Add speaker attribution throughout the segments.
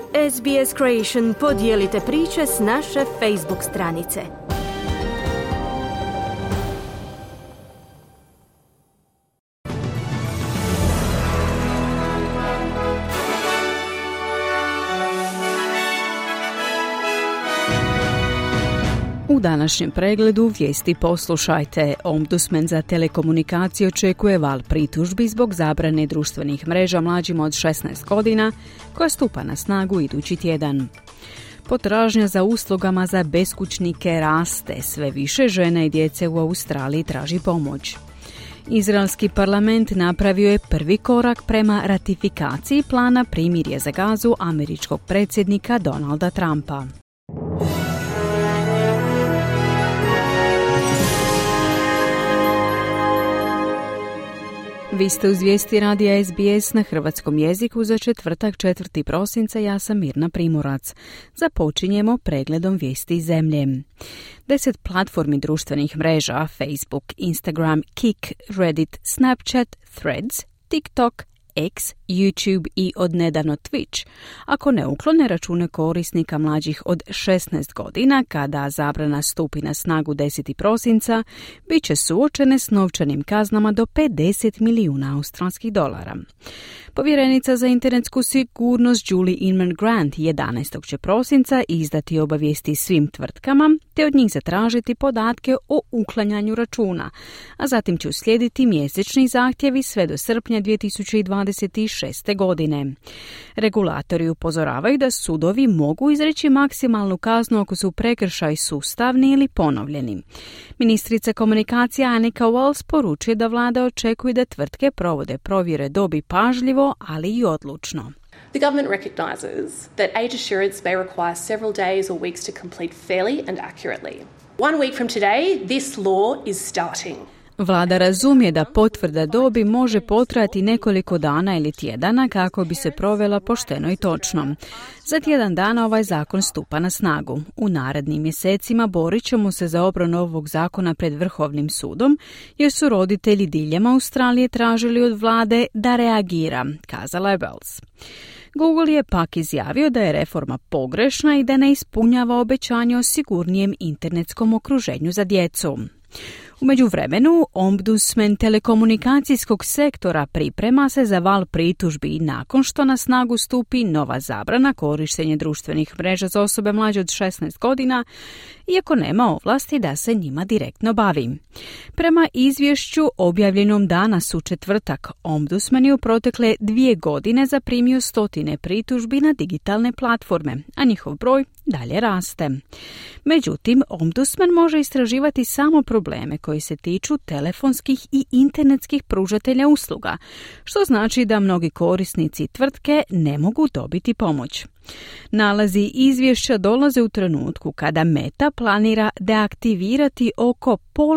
Speaker 1: SBS Creation podijelite priče s naše Facebook stranice.
Speaker 2: U današnjem pregledu vijesti poslušajte. Ombudsman za telekomunikacije očekuje val pritužbi zbog zabrane društvenih mreža mlađima od 16 godina koja stupa na snagu idući tjedan. Potražnja za uslugama za beskućnike raste. Sve više žena i djece u Australiji traži pomoć. Izraelski parlament napravio je prvi korak prema ratifikaciji plana primirja za Gazu američkog predsjednika Donalda Trumpa. Vi ste uz vijesti radija SBS na hrvatskom jeziku za četvrtak 4. prosinca. Ja sam Mirna Primorac. Započinjemo pregledom vijesti iz zemlje. 10 platformi društvenih mreža Facebook, Instagram, Kik, Reddit, Snapchat, Threads, TikTok, X, YouTube i odnedavno Twitch, ako ne uklone račune korisnika mlađih od 16 godina kada zabrana stupi na snagu 10. prosinca, bit će suočene s novčanim kaznama do $50 milijuna australskih dolara. Povjerenica za internetsku sigurnost Julie Inman Grant 11. će prosinca izdati obavijesti svim tvrtkama te od njih zatražiti podatke o uklanjanju računa, a zatim će uslijediti mjesečni zahtjevi sve do srpnja 2026. godine. Regulatori upozoravaju da sudovi mogu izreći maksimalnu kaznu ako su prekršaji sustavni ili ponovljeni. Ministrica komunikacija Annika Wells poručuje da vlada očekuje da tvrtke provode provjere dobi pažljivo, ali i odlučno.
Speaker 3: The government recognises that age assurance may require several days or weeks to complete fairly and accurately. 1 week from today, this law is starting.
Speaker 2: Vlada razumije da potvrda dobi može potrajati nekoliko dana ili tjedana kako bi se provela pošteno i točno. Za tjedan dana ovaj zakon stupa na snagu. U narednim mjesecima borit ćemo se za obranu ovog zakona pred Vrhovnim sudom, jer su roditelji diljem Australije tražili od vlade da reagira, kazala je Wells. Google je pak izjavio da je reforma pogrešna i da ne ispunjava obećanje o sigurnijem internetskom okruženju za djecu. U međuvremenu, ombudsman telekomunikacijskog sektora priprema se za val pritužbi nakon što na snagu stupi nova zabrana korištenja društvenih mreža za osobe mlađe od 16 godina, iako nema ovlasti da se njima direktno bavi. Prema izvješću objavljenom danas u četvrtak, ombudsman je u protekle 2 godine zaprimio 100 pritužbi na digitalne platforme, a njihov broj dalje raste. Međutim, ombudsman može istraživati samo probleme koji se tiču telefonskih i internetskih pružatelja usluga, što znači da mnogi korisnici tvrtke ne mogu dobiti pomoć. Nalazi izvješća dolaze u trenutku kada Meta planira deaktivirati oko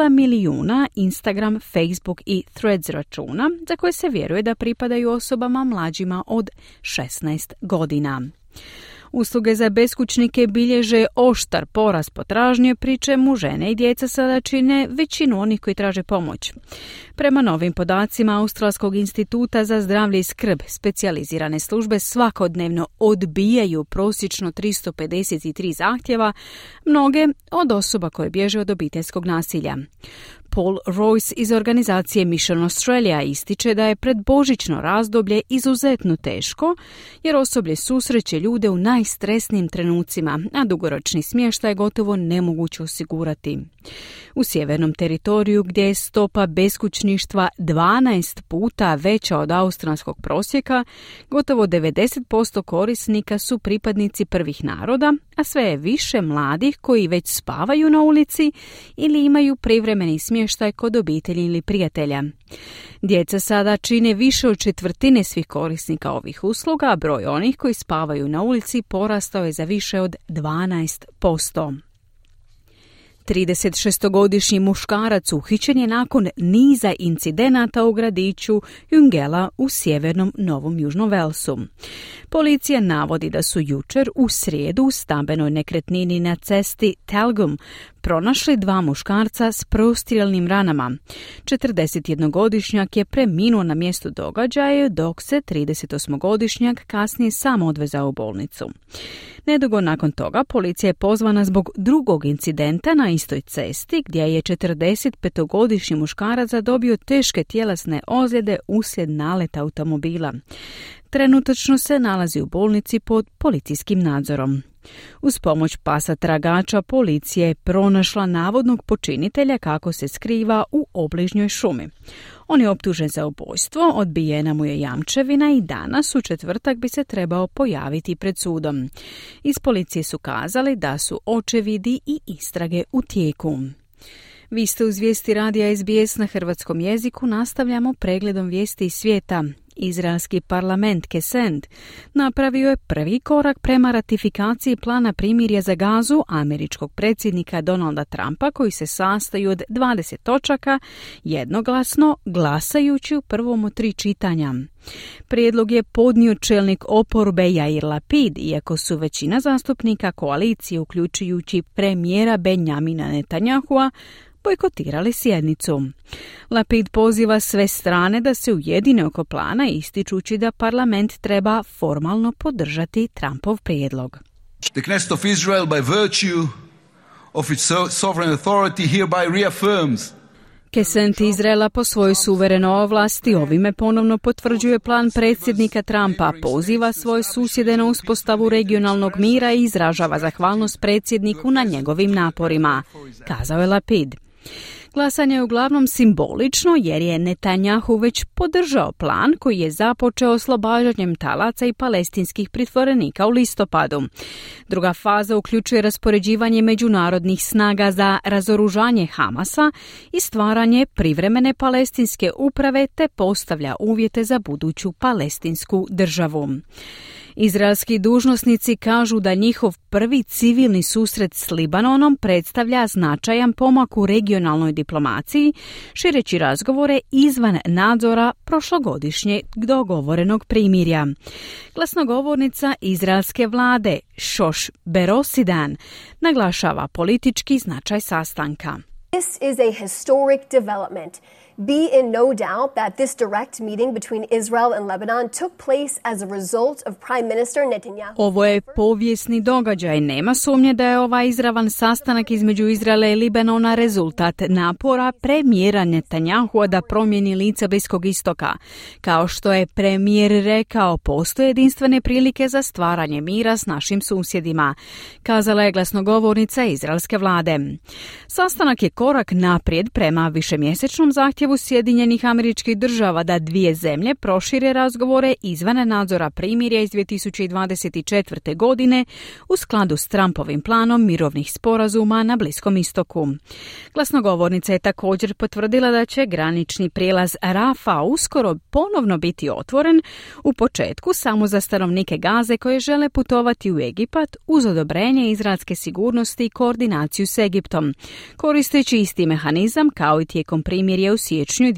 Speaker 2: 500,000 Instagram, Facebook i Threads računa za koje se vjeruje da pripadaju osobama mlađima od 16 godina. Usluge za beskućnike bilježe oštar porast potražnje, pri čemu žene i djeca sada čine većinu onih koji traže pomoć. Prema novim podacima Australskog instituta za zdravlje i skrb, specijalizirane službe svakodnevno odbijaju prosječno 353 zahtjeva, mnoge od osoba koje bježe od obiteljskog nasilja. Paul Royce iz organizacije Mission Australia ističe da je predbožićno razdoblje izuzetno teško, jer osoblje susreće ljude u najstresnijim trenucima, a dugoročni smještaj je gotovo nemoguće osigurati. U sjevernom teritoriju, gdje je stopa beskućništva 12 puta veća od australskog prosjeka, gotovo 90% korisnika su pripadnici prvih naroda, a sve je više mladih koji već spavaju na ulici ili imaju privremeni smještaj kod obitelji ili prijatelja. Djeca sada čine više od 1/4 svih korisnika ovih usluga, a broj onih koji spavaju na ulici porastao je za više od 12%. 36-godišnji muškarac uhićen je nakon niza incidenata u gradiću Jungela u sjevernom Novom Južnom Velsu. Policija navodi da su jučer u srijedu u stambenoj nekretnini na cesti Talgum pronašli 2 muškarca s prostrijelnim ranama. 41-godišnjak je preminuo na mjestu događaja, dok se 38-godišnjak kasnije sam odvezao u bolnicu. Nedugo nakon toga policija je pozvana zbog drugog incidenta na istoj cesti gdje je 45-godišnji muškarac zadobio teške tjelesne ozljede uslijed naleta automobila. Trenutačno se nalazi u bolnici pod policijskim nadzorom. Uz pomoć pasa tragača policija je pronašla navodnog počinitelja kako se skriva u obližnjoj šumi. On je optužen za ubojstvo, odbijena mu je jamčevina i danas u četvrtak bi se trebao pojaviti pred sudom. Iz policije su kazali da su očevidi i istrage u tijeku. Vi ste uz vijesti radija SBS na hrvatskom jeziku, nastavljamo pregledom vijesti iz svijeta. Izraelski parlament Knesset napravio je prvi korak prema ratifikaciji plana primirja za Gazu američkog predsjednika Donalda Trumpa, koji se sastoji od 20 točaka, jednoglasno glasajući u prvom od 3 čitanja. Prijedlog je podnio čelnik oporbe Yair Lapid, iako su većina zastupnika koalicije, uključujući premijera Benjamina Netanyahua, bojkotirali sjednicu. Lapid poziva sve strane da se ujedine oko plana, ističući da parlament treba formalno podržati Trumpov prijedlog.
Speaker 4: The Knesset of Israel, by virtue of its sovereign authority, hereby reaffirms
Speaker 2: Knesset Izraela po svojoj suverenoj ovlasti ovime ponovno potvrđuje plan predsjednika Trumpa, poziva svoje susjede na uspostavu regionalnog mira i izražava zahvalnost predsjedniku na njegovim naporima, kazao je Lapid. Glasanje je uglavnom simbolično jer je Netanjahu već podržao plan koji je započeo oslobađanjem talaca i palestinskih pritvorenika u listopadu. Druga faza uključuje raspoređivanje međunarodnih snaga za razoružanje Hamasa i stvaranje privremene palestinske uprave te postavlja uvjete za buduću palestinsku državu. Izraelski dužnosnici kažu da njihov prvi civilni susret s Libanonom predstavlja značajan pomak u regionalnoj diplomaciji, šireći razgovore izvan nadzora prošlogodišnjeg dogovorenog primirja. Glasnogovornica izraelske vlade Shosh Berosidan naglašava politički značaj sastanka.
Speaker 5: This is a historic development. Be in no doubt that this direct meeting between Israel and Lebanon took place as a result of Prime Minister Netanyahu.
Speaker 2: Ovo je povijesni događaj. Nema sumnje da je ovaj izravan sastanak između Izraela i Libanona rezultat napora premijera Netanyahua da promijeni lice Bliskog istoka. Kao što je premijer rekao, postoje jedinstvene prilike za stvaranje mira s našim susjedima, kazala je glasnogovornica izraelske vlade. Sastanak je korak naprijed prema višemjesečnom zahtjevu Sjedinjenih Američkih Država da dvije zemlje prošire razgovore izvan nadzora primirja iz 2024. godine u skladu s Trumpovim planom mirovnih sporazuma na Bliskom istoku. Glasnogovornica je također potvrdila da će granični prijelaz Rafa uskoro ponovno biti otvoren, u početku samo za stanovnike Gaze koje žele putovati u Egipat uz odobrenje izraelske sigurnosti i koordinaciju s Egiptom, koristeći isti mehanizam kao i tijekom primirja u siječnju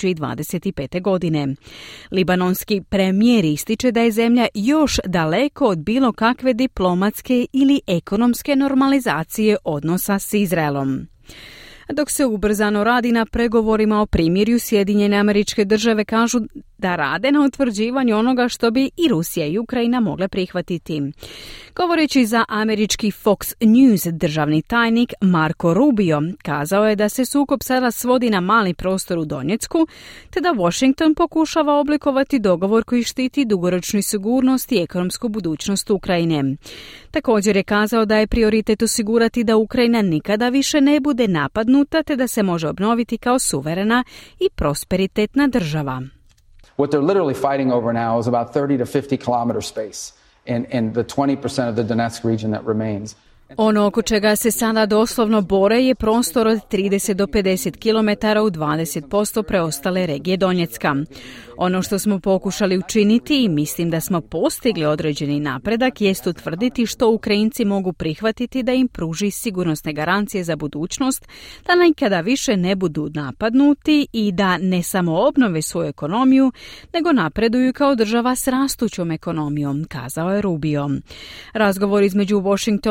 Speaker 2: 2025. godine. Libanonski premijer ističe da je zemlja još daleko od bilo kakve diplomatske ili ekonomske normalizacije odnosa s Izraelom. Dok se ubrzano radi na pregovorima o primirju, Sjedinjene Američke Države kažu da rade na utvrđivanju onoga što bi i Rusija i Ukrajina mogle prihvatiti. Govoreći za američki Fox News, državni tajnik Marco Rubio kazao je da se sukob sada svodi na mali prostor u Donjecku, te da Washington pokušava oblikovati dogovor koji štiti dugoročnu sigurnost i ekonomsku budućnost Ukrajine. Također je kazao da je prioritet osigurati da Ukrajina nikada više ne bude napadnuta, te da se može obnoviti kao suverena i prosperitetna država.
Speaker 6: What they're literally fighting over now is about 30 to 50 kilometer space in the 20% of the Donetsk region that remains.
Speaker 2: Ono oko čega se sada doslovno bore je prostor od 30 do 50 km u 20% preostale regije Donjecka. Ono što smo pokušali učiniti i mislim da smo postigli određeni napredak jest utvrditi što Ukrajinci mogu prihvatiti da im pruži sigurnosne garancije za budućnost, da nikada više ne budu napadnuti i da ne samo obnove svoju ekonomiju, nego napreduju kao država s rastućom ekonomijom, kazao je Rubio. Razgovor između Washingtona, Kijeva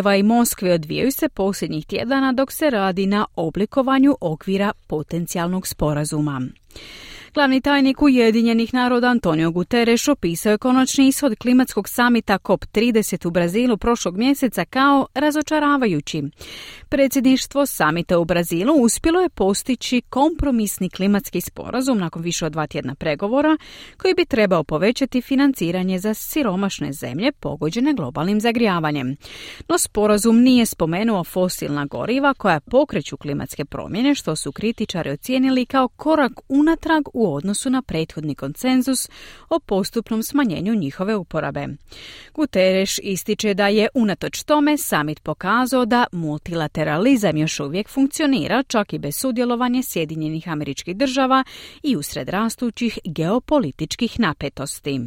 Speaker 2: Kijeva i Moskve odvijaju se posljednjih tjedana dok se radi na oblikovanju okvira potencijalnog sporazuma. Glavni tajnik Ujedinjenih naroda Antonio Guterres opisao je konačni ishod klimatskog samita COP30 u Brazilu prošlog mjeseca kao razočaravajući. Predsjedništvo samita u Brazilu uspjelo je postići kompromisni klimatski sporazum nakon više od 2 tjedna pregovora koji bi trebao povećati financiranje za siromašne zemlje pogođene globalnim zagrijavanjem. No sporazum nije spomenuo fosilna goriva koja pokreću klimatske promjene, što su kritičari ocijenili kao korak unatrag u odnosu na prethodni konsenzus o postupnom smanjenju njihove uporabe. Guterres ističe da je unatoč tome samit pokazao da multilateralizam još uvijek funkcionira čak i bez sudjelovanja Sjedinjenih Američkih Država i usred rastućih geopolitičkih napetosti.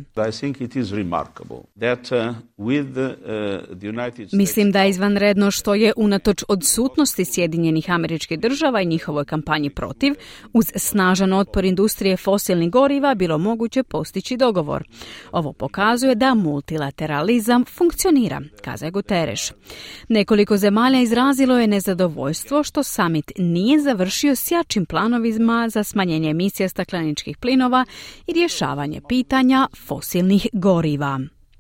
Speaker 2: Mislim da je izvanredno što je unatoč odsutnosti Sjedinjenih Američkih Država i njihovoj kampanji protiv, uz snažan otpor industrije fosilnih goriva bilo moguće postići dogovor. Ovo pokazuje da multilateralizam funkcionira, kazao je Guterres. Nekoliko zemalja izrazilo je nezadovoljstvo što samit nije završio s jačim planovima za smanjenje emisija stakleničkih plinova i rješavanje pitanja fosilnih goriva.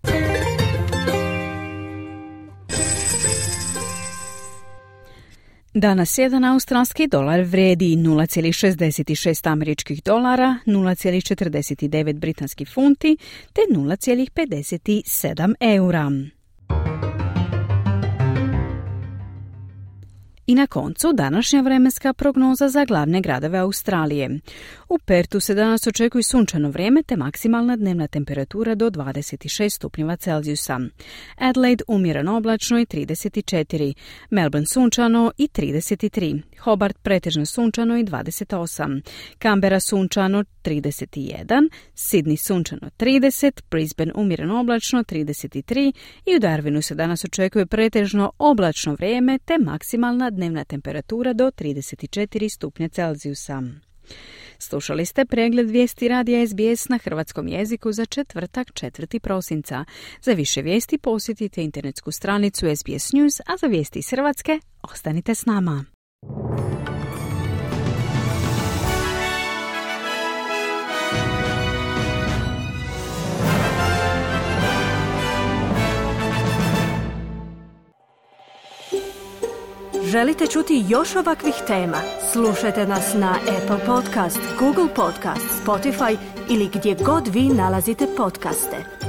Speaker 2: Danas jedan australski dolar vrijedi 0,66 američkih dolara, 0,49 britanskih funti te 0,57 eura. I na koncu današnja vremenska prognoza za glavne gradove Australije. U Pertu se danas očekuje sunčano vrijeme te maksimalna dnevna temperatura do 26 stupnjeva Celzijusa. Adelaide umjereno oblačno i 34, Melbourne sunčano i 33, Hobart pretežno sunčano i 28, Canberra sunčano 31, Sydney sunčano 30, Brisbane umjereno oblačno 33 i u Darwinu se danas očekuje pretežno oblačno vrijeme te maksimalna dnevna temperatura do 34 stupnja Celzijusa. Slušali ste pregled vijesti radija SBS na hrvatskom jeziku za četvrtak 4. prosinca. Za više vijesti posjetite internetsku stranicu SBS News, a za vijesti iz Hrvatske ostanite s nama.
Speaker 1: Želite čuti još ovakvih tema? Slušajte nas na Apple Podcast, Google Podcast, Spotify ili gdje god vi nalazite podcaste.